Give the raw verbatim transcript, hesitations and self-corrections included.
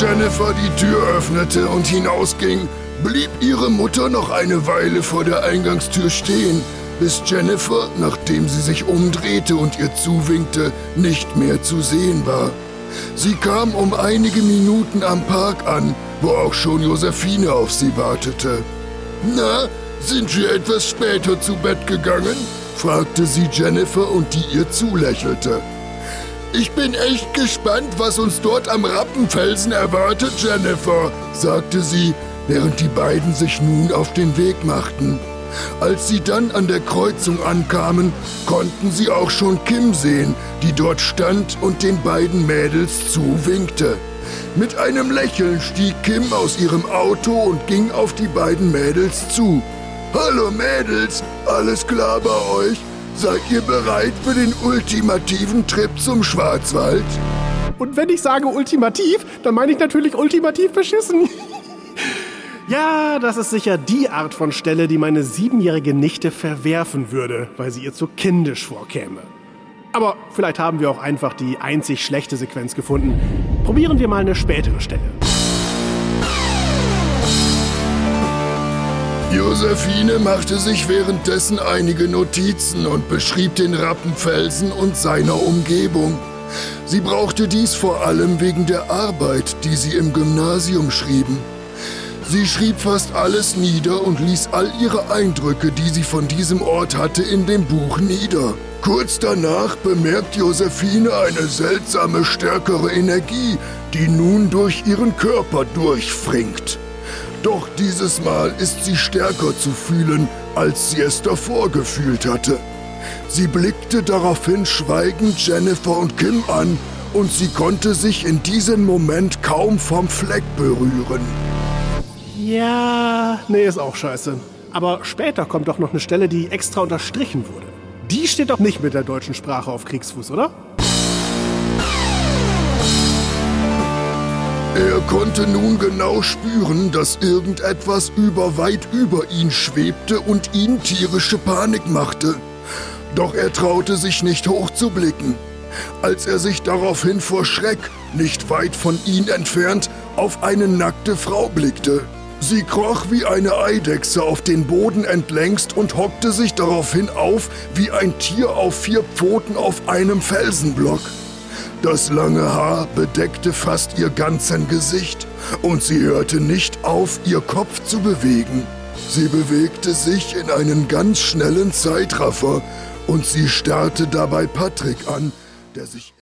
Jennifer die Tür öffnete und hinausging, blieb ihre Mutter noch eine Weile vor der Eingangstür stehen, bis Jennifer, nachdem sie sich umdrehte und ihr zuwinkte, nicht mehr zu sehen war. Sie kam um einige Minuten am Park an, wo auch schon Josephine auf sie wartete. »Na, sind wir etwas später zu Bett gegangen?« fragte sie Jennifer und die ihr zulächelte. »Ich bin echt gespannt, was uns dort am Rappenfelsen erwartet, Jennifer«, sagte sie, während die beiden sich nun auf den Weg machten. Als sie dann an der Kreuzung ankamen, konnten sie auch schon Kim sehen, die dort stand und den beiden Mädels zuwinkte. Mit einem Lächeln stieg Kim aus ihrem Auto und ging auf die beiden Mädels zu. »Hallo Mädels, alles klar bei euch? Seid ihr bereit für den ultimativen Trip zum Schwarzwald?« Und wenn ich sage ultimativ, dann meine ich natürlich ultimativ beschissen. Ja, das ist sicher die Art von Stelle, die meine siebenjährige Nichte verwerfen würde, weil sie ihr zu kindisch vorkäme. Aber vielleicht haben wir auch einfach die einzig schlechte Sequenz gefunden. Probieren wir mal eine spätere Stelle. Josephine machte sich währenddessen einige Notizen und beschrieb den Rappenfelsen und seiner Umgebung. Sie brauchte dies vor allem wegen der Arbeit, die sie im Gymnasium schrieben. Sie schrieb fast alles nieder und ließ all ihre Eindrücke, die sie von diesem Ort hatte, in dem Buch nieder. Kurz danach bemerkt Josephine eine seltsame, stärkere Energie, die nun durch ihren Körper durchfringt. Doch dieses Mal ist sie stärker zu fühlen, als sie es davor gefühlt hatte. Sie blickte daraufhin schweigend Jennifer und Kim an und sie konnte sich in diesem Moment kaum vom Fleck berühren. Ja, nee, ist auch scheiße. Aber später kommt doch noch eine Stelle, die extra unterstrichen wurde. Die steht doch nicht mit der deutschen Sprache auf Kriegsfuß, oder? Er konnte nun genau spüren, dass irgendetwas über weit über ihn schwebte und ihn tierische Panik machte. Doch er traute sich nicht hochzublicken. Als er sich daraufhin vor Schreck, nicht weit von ihm entfernt, auf eine nackte Frau blickte. Sie kroch wie eine Eidechse auf den Boden entlängst und hockte sich daraufhin auf wie ein Tier auf vier Pfoten auf einem Felsenblock. Das lange Haar bedeckte fast ihr ganzes Gesicht und sie hörte nicht auf, ihr Kopf zu bewegen. Sie bewegte sich in einen ganz schnellen Zeitraffer und sie starrte dabei Patrick an, der sich